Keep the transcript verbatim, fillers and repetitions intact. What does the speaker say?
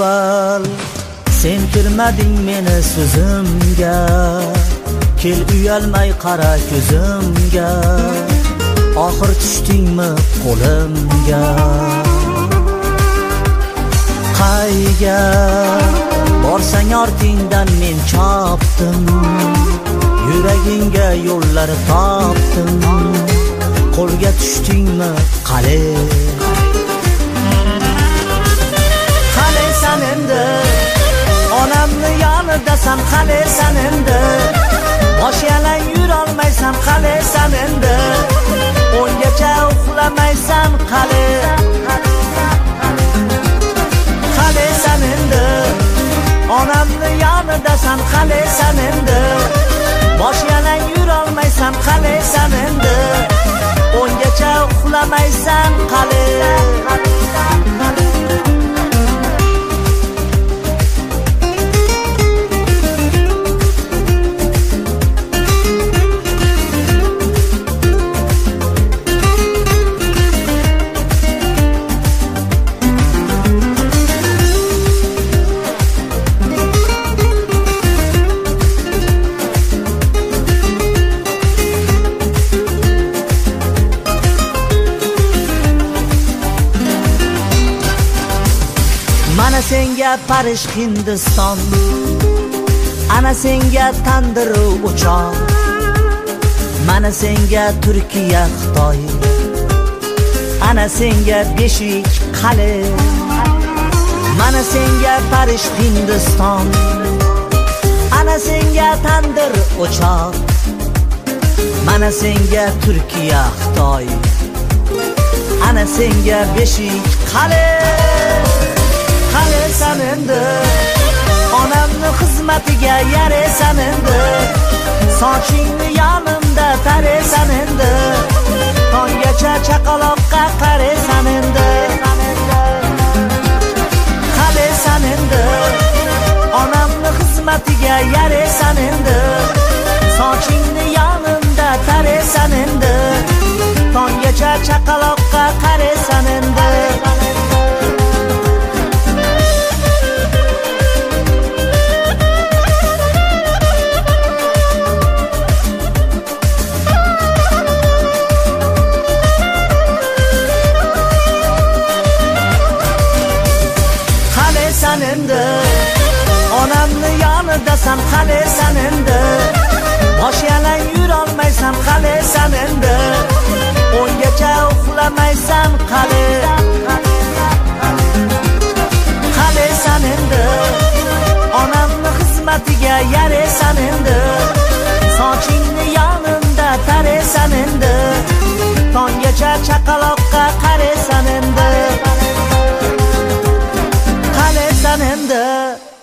avval sen kirmading meni so'zimga, kel uyalmay qara ko'zimga, oxir tushdingmi qo'limga. Qayga borsang ortingdan men chopdim, yuragingga yo'llar topdim, qo'lga tushdingmi qale. Qalesan endi onamni yonidasan, qalesan endi bosh yalang yurolmaysan, qalesan endi o'ngacha uxlamaysan qale. Qalesan endi onamni yonidasan, qalesan endi bosh yalang yurolmaysan, qalesan endi o'ngacha uxlamaysan qale. Mana senga Parij Hindiston, ana senga tandir uchoq, mana senga Turkiya Xitoy, ana senga beshik qale. Mana senga Parij Hindiston, ana senga tandir uchoq, mana senga Turkiya Xitoy, ana senga beshik qale. Qalesan endi onamni xizmatiga yarasan endi, sochingni yonimda tarasan endi, tonggacha chaqaloqqa qarasan endi. Qalesan endi onamni xizmatiga yarasan endi, sochingni yonimda tarasan endi, tonggacha chaqaloqqa qarasan endi. Qalesan endi onamni yonidasan, qalesan endi bosh yalang yurolmaysan, qalesan endi o'ngacha uxlamaysan qale. Qalesan endi onamni xizmatiga yarasan endi, sochingni yonimda tarasan endi, tonggacha chaqaloqqa qarasan endi. Qalesan endi